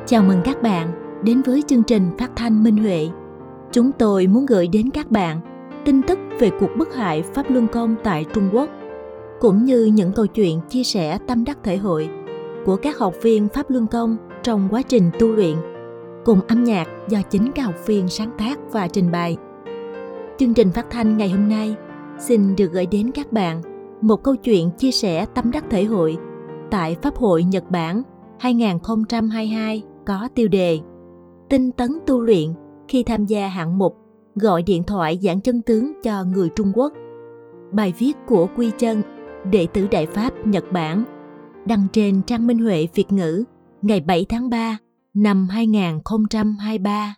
Chào mừng các bạn đến với chương trình phát thanh Minh Huệ. Chúng tôi muốn gửi đến các bạn tin tức về cuộc bức hại Pháp Luân Công tại Trung Quốc, cũng như những câu chuyện chia sẻ tâm đắc thể hội của các học viên Pháp Luân Công trong quá trình tu luyện, cùng âm nhạc do chính các học viên sáng tác và trình bày. Chương trình phát thanh ngày hôm nay xin được gửi đến các bạn một câu chuyện chia sẻ tâm đắc thể hội tại Pháp hội Nhật Bản 2022 có tiêu đề Tinh tấn tu luyện khi tham gia hạng mục gọi điện thoại giảng chân tướng cho người Trung Quốc. Bài viết của Quy Chân, đệ tử Đại Pháp Nhật Bản, đăng trên trang Minh Huệ Việt ngữ ngày 7 tháng 3 năm 2023.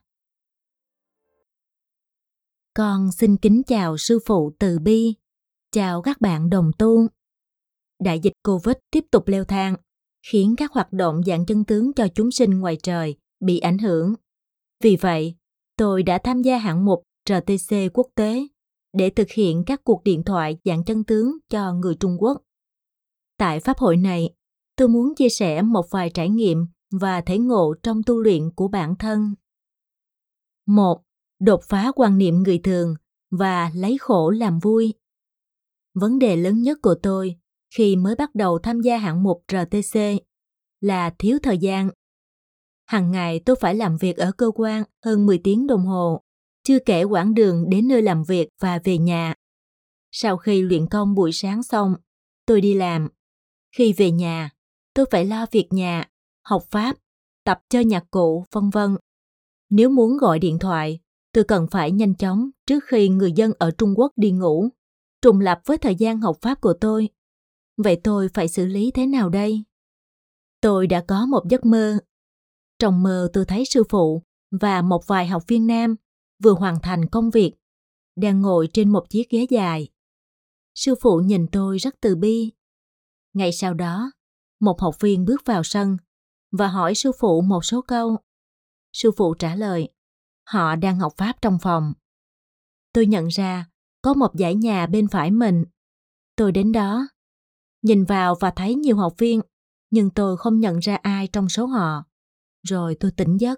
Con xin kính chào sư phụ từ bi, chào các bạn đồng tu. Đại dịch Covid tiếp tục leo thang, khiến các hoạt động giảng chân tướng cho chúng sinh ngoài trời bị ảnh hưởng. Vì vậy, tôi đã tham gia hạng mục RTC quốc tế để thực hiện các cuộc điện thoại giảng chân tướng cho người Trung Quốc. Tại pháp hội này, tôi muốn chia sẻ một vài trải nghiệm và thể ngộ trong tu luyện của bản thân. 1. Đột phá quan niệm người thường và lấy khổ làm vui. Vấn đề lớn nhất của tôi khi mới bắt đầu tham gia hạng mục RTC là thiếu thời gian. Hàng ngày tôi phải làm việc ở cơ quan hơn 10 tiếng đồng hồ, chưa kể quãng đường đến nơi làm việc và về nhà. Sau khi luyện công buổi sáng xong, tôi đi làm. Khi về nhà, tôi phải lo việc nhà, học pháp, tập chơi nhạc cụ, vân vân. Nếu muốn gọi điện thoại, tôi cần phải nhanh chóng trước khi người dân ở Trung Quốc đi ngủ, trùng lập với thời gian học pháp của tôi. Vậy tôi phải xử lý thế nào đây? Tôi đã có một giấc mơ. Trong mơ tôi thấy sư phụ và một vài học viên nam vừa hoàn thành công việc, đang ngồi trên một chiếc ghế dài. Sư phụ nhìn tôi rất từ bi. Ngay sau đó, một học viên bước vào sân và hỏi sư phụ một số câu. Sư phụ trả lời, họ đang học pháp trong phòng. Tôi nhận ra có một dãy nhà bên phải mình. Tôi đến đó, nhìn vào và thấy nhiều học viên, nhưng tôi không nhận ra ai trong số họ. Rồi tôi tỉnh giấc.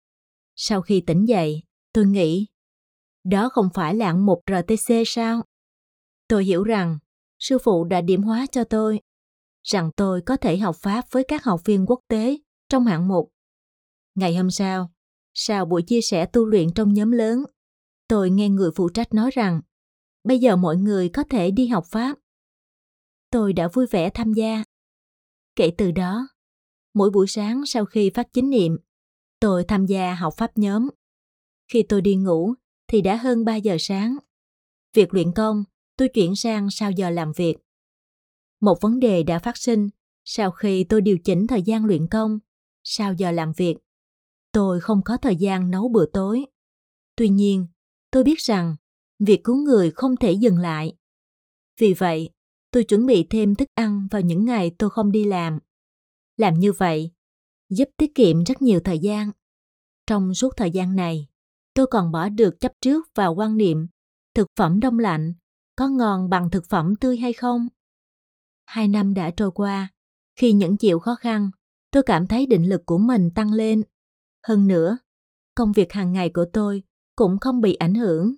Sau khi tỉnh dậy, tôi nghĩ, đó không phải là hạng mục RTC sao? Tôi hiểu rằng sư phụ đã điểm hóa cho tôi, rằng tôi có thể học pháp với các học viên quốc tế trong hạng mục. Ngày hôm sau buổi chia sẻ tu luyện trong nhóm lớn, tôi nghe người phụ trách nói rằng bây giờ mọi người có thể đi học pháp. Tôi đã vui vẻ tham gia. Kể từ đó, mỗi buổi sáng sau khi phát chánh niệm, tôi tham gia học pháp nhóm. Khi tôi đi ngủ thì đã hơn 3 giờ sáng. Việc luyện công, tôi chuyển sang sau giờ làm việc. Một vấn đề đã phát sinh sau khi tôi điều chỉnh thời gian luyện công, sau giờ làm việc. Tôi không có thời gian nấu bữa tối. Tuy nhiên, tôi biết rằng việc cứu người không thể dừng lại. Vì vậy, tôi chuẩn bị thêm thức ăn vào những ngày tôi không đi làm. Làm như vậy, giúp tiết kiệm rất nhiều thời gian. Trong suốt thời gian này, tôi còn bỏ được chấp trước vào quan niệm thực phẩm đông lạnh có ngon bằng thực phẩm tươi hay không. 2 năm đã trôi qua, khi nhẫn chịu khó khăn, tôi cảm thấy định lực của mình tăng lên. Hơn nữa, công việc hàng ngày của tôi cũng không bị ảnh hưởng.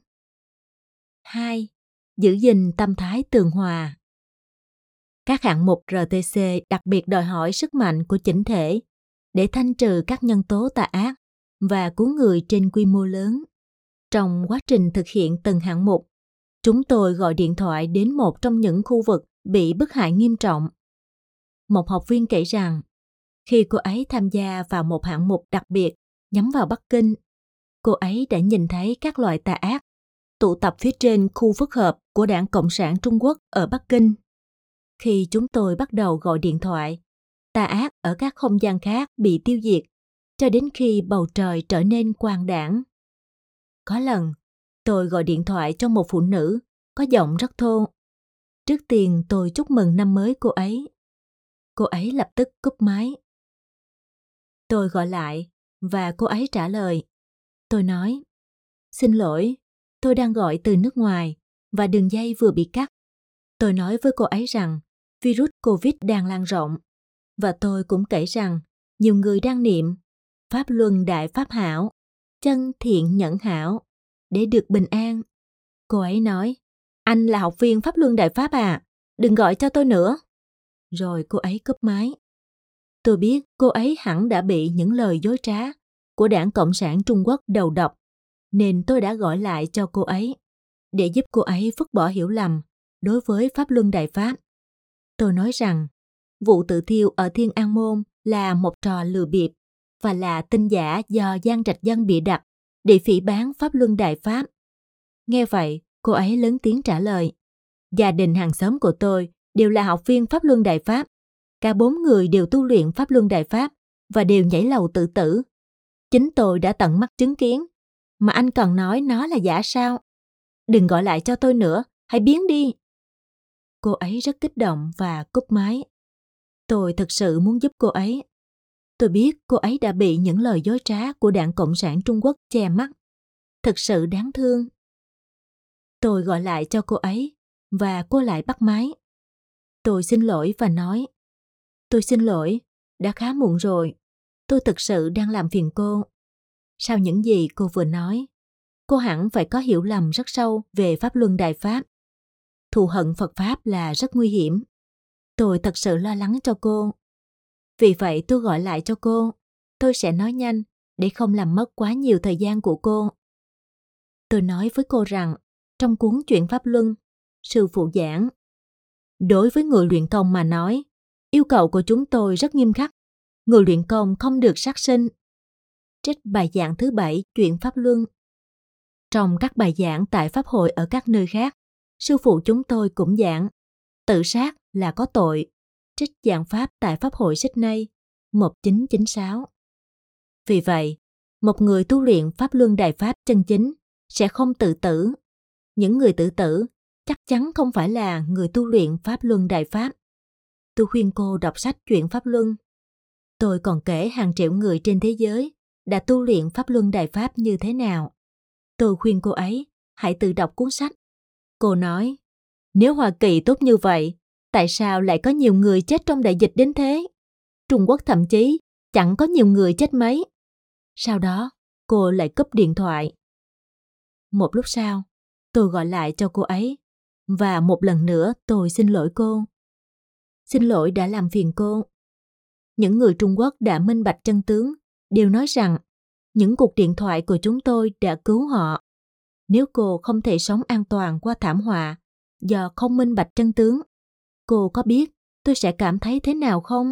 2. Giữ gìn tâm thái tường hòa. Các hạng mục RTC đặc biệt đòi hỏi sức mạnh của chỉnh thể để thanh trừ các nhân tố tà ác và cứu người trên quy mô lớn. Trong quá trình thực hiện từng hạng mục, chúng tôi gọi điện thoại đến một trong những khu vực bị bức hại nghiêm trọng. Một học viên kể rằng, khi cô ấy tham gia vào một hạng mục đặc biệt nhắm vào Bắc Kinh, cô ấy đã nhìn thấy các loại tà ác tụ tập phía trên khu phức hợp của Đảng Cộng sản Trung Quốc ở Bắc Kinh. Khi chúng tôi bắt đầu gọi điện thoại, tà ác ở các không gian khác bị tiêu diệt, cho đến khi bầu trời trở nên quang đãng. Có lần, tôi gọi điện thoại cho một phụ nữ có giọng rất thô. Trước tiên tôi chúc mừng năm mới cô ấy. Cô ấy lập tức cúp máy. Tôi gọi lại và cô ấy trả lời. Tôi nói, xin lỗi, tôi đang gọi từ nước ngoài và đường dây vừa bị cắt. Tôi nói với cô ấy rằng virus Covid đang lan rộng và tôi cũng kể rằng nhiều người đang niệm Pháp Luân Đại Pháp Hảo, chân thiện nhẫn hảo, để được bình an. Cô ấy nói, anh là học viên Pháp Luân Đại Pháp à, đừng gọi cho tôi nữa. Rồi cô ấy cúp máy. Tôi biết cô ấy hẳn đã bị những lời dối trá của Đảng Cộng sản Trung Quốc đầu độc, nên tôi đã gọi lại cho cô ấy, để giúp cô ấy phứt bỏ hiểu lầm đối với Pháp Luân Đại Pháp. Tôi nói rằng, vụ tự thiêu ở Thiên An Môn là một trò lừa bịp và là tin giả do Giang Trạch Dân bịa đặt để phỉ báng Pháp Luân Đại Pháp. Nghe vậy, cô ấy lớn tiếng trả lời, gia đình hàng xóm của tôi đều là học viên Pháp Luân Đại Pháp. Cả 4 người đều tu luyện Pháp Luân Đại Pháp và đều nhảy lầu tự tử. Chính tôi đã tận mắt chứng kiến, mà anh còn nói nó là giả sao? Đừng gọi lại cho tôi nữa, hãy biến đi. Cô ấy rất kích động và cúp máy. Tôi thực sự muốn giúp cô ấy. Tôi biết cô ấy đã bị những lời dối trá của Đảng Cộng sản Trung Quốc che mắt. Thực sự đáng thương. Tôi gọi lại cho cô ấy và cô lại bắt máy. Tôi xin lỗi và nói, tôi xin lỗi, đã khá muộn rồi. Tôi thực sự đang làm phiền cô. Sau những gì cô vừa nói, cô hẳn phải có hiểu lầm rất sâu về Pháp Luân Đại Pháp. Thù hận Phật Pháp là rất nguy hiểm. Tôi thật sự lo lắng cho cô. Vì vậy tôi gọi lại cho cô. Tôi sẽ nói nhanh để không làm mất quá nhiều thời gian của cô. Tôi nói với cô rằng, trong cuốn Chuyện Pháp Luân, sư phụ giảng, đối với người luyện công mà nói, yêu cầu của chúng tôi rất nghiêm khắc. Người luyện công không được sát sinh. Trích bài giảng thứ 7 Chuyện Pháp Luân. Trong các bài giảng tại Pháp hội ở các nơi khác, sư phụ chúng tôi cũng giảng, tự sát là có tội. Trích giảng pháp tại Pháp hội Sydney 1996. Vì vậy, một người tu luyện Pháp Luân Đại Pháp chân chính sẽ không tự tử. Những người tự tử chắc chắn không phải là người tu luyện Pháp Luân Đại Pháp. Tôi khuyên cô đọc sách Chuyện Pháp Luân. Tôi còn kể hàng triệu người trên thế giới đã tu luyện Pháp Luân Đại Pháp như thế nào. Tôi khuyên cô ấy hãy tự đọc cuốn sách. Cô nói, nếu Hoa Kỳ tốt như vậy, tại sao lại có nhiều người chết trong đại dịch đến thế? Trung Quốc thậm chí chẳng có nhiều người chết mấy. Sau đó, cô lại cúp điện thoại. Một lúc sau, tôi gọi lại cho cô ấy và một lần nữa tôi xin lỗi cô. Xin lỗi đã làm phiền cô. Những người Trung Quốc đã minh bạch chân tướng đều nói rằng những cuộc điện thoại của chúng tôi đã cứu họ. Nếu cô không thể sống an toàn qua thảm họa do không minh bạch chân tướng, cô có biết tôi sẽ cảm thấy thế nào không?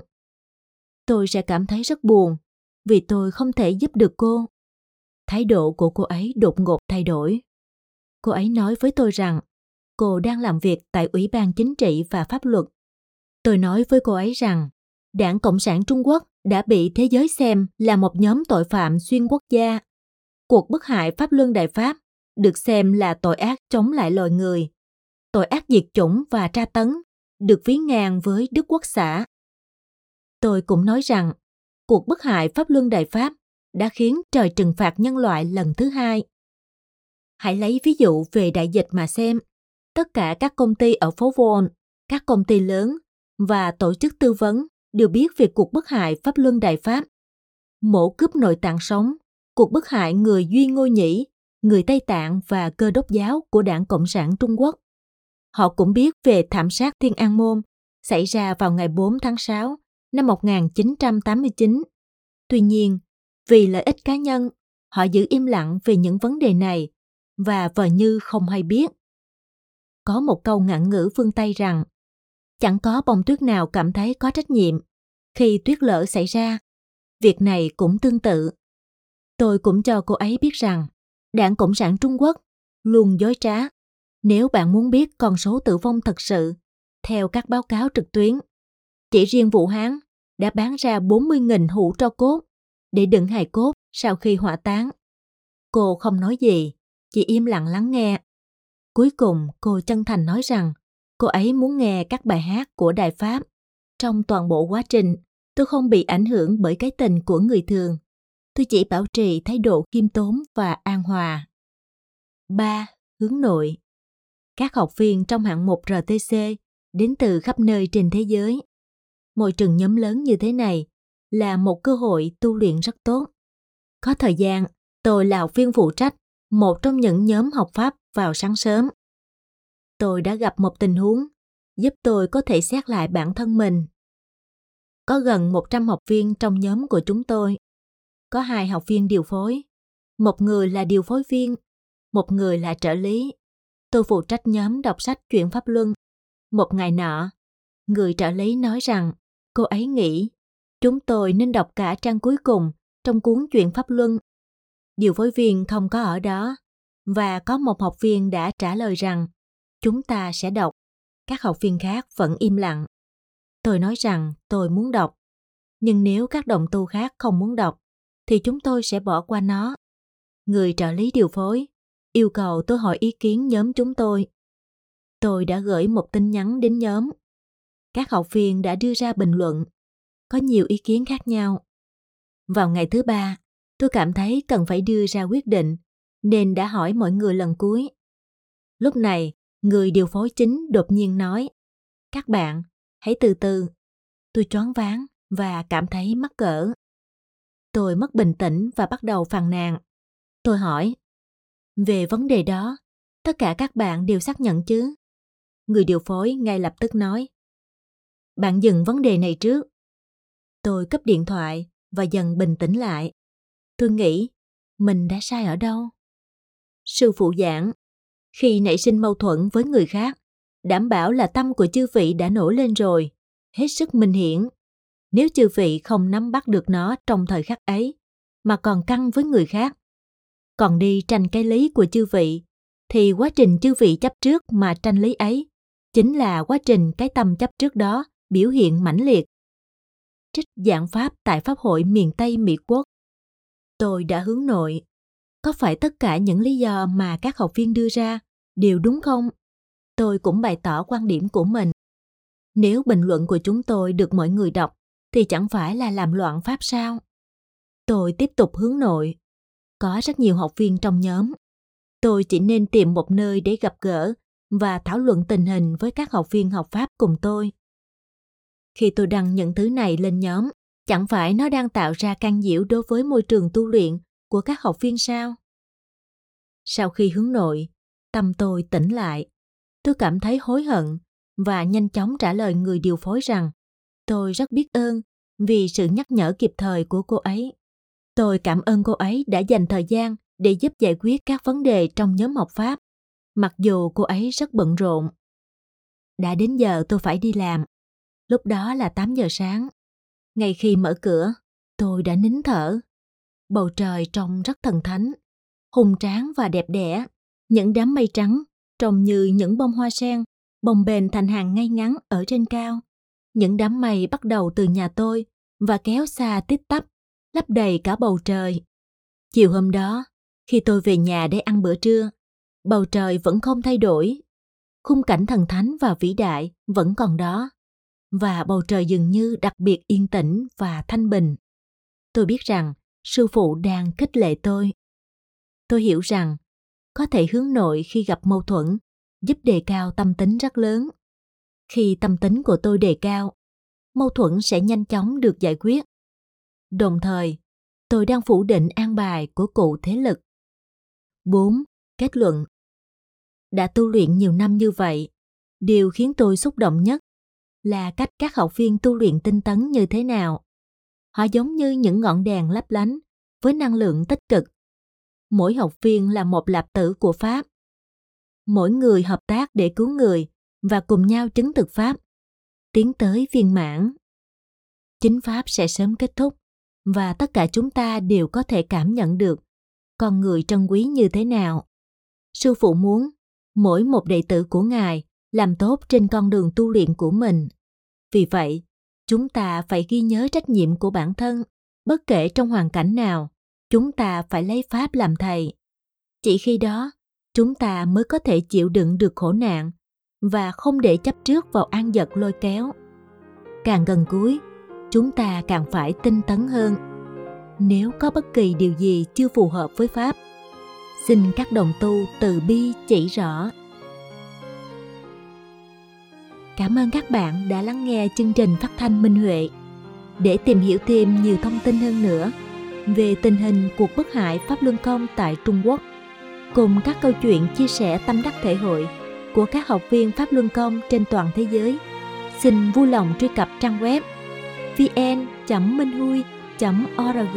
Tôi sẽ cảm thấy rất buồn vì tôi không thể giúp được cô. Thái độ của cô ấy đột ngột thay đổi. Cô ấy nói với tôi rằng cô đang làm việc tại Ủy ban Chính trị và Pháp luật. Tôi nói với cô ấy rằng Đảng Cộng sản Trung Quốc đã bị thế giới xem là một nhóm tội phạm xuyên quốc gia. Cuộc bức hại Pháp Luân Đại Pháp được xem là tội ác chống lại loài người. Tội ác diệt chủng và tra tấn được ví ngang với Đức Quốc xã. Tôi cũng nói rằng cuộc bức hại Pháp Luân Đại Pháp đã khiến trời trừng phạt nhân loại lần thứ 2. Hãy lấy ví dụ về đại dịch mà xem. Tất cả các công ty ở phố Wall, các công ty lớn và tổ chức tư vấn đều biết về cuộc bức hại Pháp Luân Đại Pháp. Mổ cướp nội tạng sống, cuộc bức hại người Duy Ngô Nhĩ, người Tây Tạng và Cơ đốc giáo của Đảng Cộng sản Trung Quốc. Họ cũng biết về thảm sát Thiên An Môn xảy ra vào ngày 4 tháng 6 năm 1989. Tuy nhiên, vì lợi ích cá nhân, họ giữ im lặng về những vấn đề này và vờ như không hay biết. Có một câu ngạn ngữ phương Tây rằng chẳng có bông tuyết nào cảm thấy có trách nhiệm khi tuyết lở xảy ra. Việc này cũng tương tự. Tôi cũng cho cô ấy biết rằng Đảng Cộng sản Trung Quốc luôn dối trá. Nếu bạn muốn biết con số tử vong thật sự, theo các báo cáo trực tuyến, chỉ riêng Vũ Hán đã bán ra 40.000 hũ tro cốt để đựng hài cốt sau khi hỏa táng. Cô không nói gì, chỉ im lặng lắng nghe. Cuối cùng cô chân thành nói rằng cô ấy muốn nghe các bài hát của Đại Pháp. Trong toàn bộ quá trình, tôi không bị ảnh hưởng bởi cái tình của người thường. Tôi chỉ bảo trì thái độ khiêm tốn và an hòa. 3. Hướng nội. Các học viên trong hạng mục RTC đến từ khắp nơi trên thế giới. Môi trường nhóm lớn như thế này là một cơ hội tu luyện rất tốt. Có thời gian, tôi là học viên phụ trách một trong những nhóm học Pháp vào sáng sớm. Tôi đã gặp một tình huống giúp tôi có thể xét lại bản thân mình. Có gần 100 học viên trong nhóm của chúng tôi. Có 2 học viên điều phối, một người là điều phối viên, một người là trợ lý. Tôi phụ trách nhóm đọc sách truyện Pháp Luân. Một ngày nọ, người trợ lý nói rằng cô ấy nghĩ chúng tôi nên đọc cả trang cuối cùng trong cuốn truyện Pháp Luân. Điều phối viên không có ở đó, và có một học viên đã trả lời rằng chúng ta sẽ đọc. Các học viên khác vẫn im lặng. Tôi nói rằng tôi muốn đọc, nhưng nếu các đồng tu khác không muốn đọc, thì chúng tôi sẽ bỏ qua nó. Người trợ lý điều phối yêu cầu tôi hỏi ý kiến nhóm chúng tôi. Tôi đã gửi một tin nhắn đến nhóm. Các học viên đã đưa ra bình luận. Có nhiều ý kiến khác nhau. Vào ngày thứ 3, tôi cảm thấy cần phải đưa ra quyết định, nên đã hỏi mọi người lần cuối. Lúc này, người điều phối chính đột nhiên nói: "Các bạn, hãy từ từ." Tôi choáng váng và cảm thấy mắc cỡ. Tôi mất bình tĩnh và bắt đầu phàn nàn. Tôi hỏi: "Về vấn đề đó, tất cả các bạn đều xác nhận chứ?" Người điều phối ngay lập tức nói: "Bạn dừng vấn đề này trước." Tôi cúp điện thoại và dần bình tĩnh lại. Tôi nghĩ, mình đã sai ở đâu? Sư phụ giảng, khi nảy sinh mâu thuẫn với người khác, đảm bảo là tâm của chư vị đã nổi lên rồi, hết sức minh hiển. Nếu chư vị không nắm bắt được nó trong thời khắc ấy, mà còn căng với người khác, còn đi tranh cái lý của chư vị, thì quá trình chư vị chấp trước mà tranh lý ấy chính là quá trình cái tâm chấp trước đó biểu hiện mãnh liệt. Trích giảng pháp tại Pháp hội miền Tây Mỹ Quốc. Tôi đã hướng nội. Có phải tất cả những lý do mà các học viên đưa ra đều đúng không? Tôi cũng bày tỏ quan điểm của mình. Nếu bình luận của chúng tôi được mọi người đọc, thì chẳng phải là làm loạn pháp sao? Tôi tiếp tục hướng nội. Có rất nhiều học viên trong nhóm. Tôi chỉ nên tìm một nơi để gặp gỡ và thảo luận tình hình với các học viên học Pháp cùng tôi. Khi tôi đăng những thứ này lên nhóm, chẳng phải nó đang tạo ra can nhiễu đối với môi trường tu luyện của các học viên sao? Sau khi hướng nội, tâm tôi tỉnh lại. Tôi cảm thấy hối hận và nhanh chóng trả lời người điều phối rằng tôi rất biết ơn vì sự nhắc nhở kịp thời của cô ấy. Tôi cảm ơn cô ấy đã dành thời gian để giúp giải quyết các vấn đề trong nhóm học Pháp, mặc dù cô ấy rất bận rộn. Đã đến giờ tôi phải đi làm. Lúc đó là 8 giờ sáng. Ngay khi mở cửa, tôi đã nín thở. Bầu trời trông rất thần thánh, hùng tráng và đẹp đẽ. Những đám mây trắng trông như những bông hoa sen bồng bềnh thành hàng ngay ngắn ở trên cao. Những đám mây bắt đầu từ nhà tôi và kéo xa tít tắp, lấp đầy cả bầu trời. Chiều hôm đó, khi tôi về nhà để ăn bữa trưa, bầu trời vẫn không thay đổi. Khung cảnh thần thánh và vĩ đại vẫn còn đó, và bầu trời dường như đặc biệt yên tĩnh và thanh bình. Tôi biết rằng sư phụ đang khích lệ tôi. Tôi hiểu rằng có thể hướng nội khi gặp mâu thuẫn giúp đề cao tâm tính rất lớn. Khi tâm tính của tôi đề cao, mâu thuẫn sẽ nhanh chóng được giải quyết. Đồng thời, tôi đang phủ định an bài của cụ thế lực. 4. Kết luận. Đã tu luyện nhiều năm như vậy, điều khiến tôi xúc động nhất là cách các học viên tu luyện tinh tấn như thế nào. Họ giống như những ngọn đèn lấp lánh với năng lượng tích cực. Mỗi học viên là một lạp tử của Pháp. Mỗi người hợp tác để cứu người và cùng nhau chứng thực Pháp, tiến tới viên mãn. Chính Pháp sẽ sớm kết thúc và tất cả chúng ta đều có thể cảm nhận được con người trân quý như thế nào. Sư phụ muốn mỗi một đệ tử của Ngài làm tốt trên con đường tu luyện của mình. Vì vậy, chúng ta phải ghi nhớ trách nhiệm của bản thân. Bất kể trong hoàn cảnh nào, chúng ta phải lấy Pháp làm thầy. Chỉ khi đó, chúng ta mới có thể chịu đựng được khổ nạn và không để chấp trước vào an dật lôi kéo. Càng gần cuối, chúng ta càng phải tinh tấn hơn. Nếu có bất kỳ điều gì chưa phù hợp với Pháp, xin các đồng tu từ bi chỉ rõ. Cảm ơn các bạn đã lắng nghe chương trình phát thanh Minh Huệ. Để tìm hiểu thêm nhiều thông tin hơn nữa, về tình hình cuộc bức hại Pháp Luân Công tại Trung Quốc, cùng các câu chuyện chia sẻ tâm đắc thể hội của các học viên Pháp Luân Công trên toàn thế giới. Xin vui lòng truy cập trang web vn.minhui.org.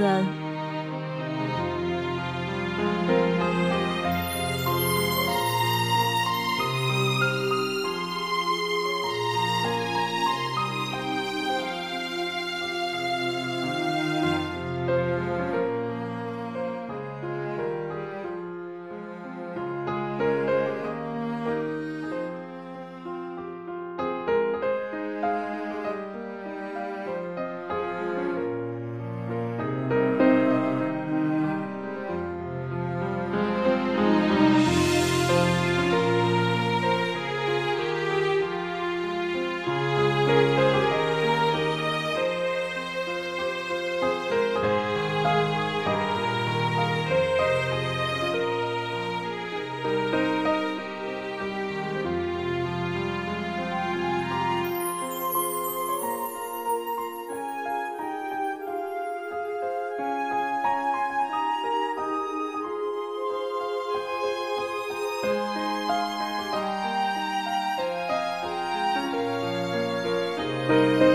Thank you.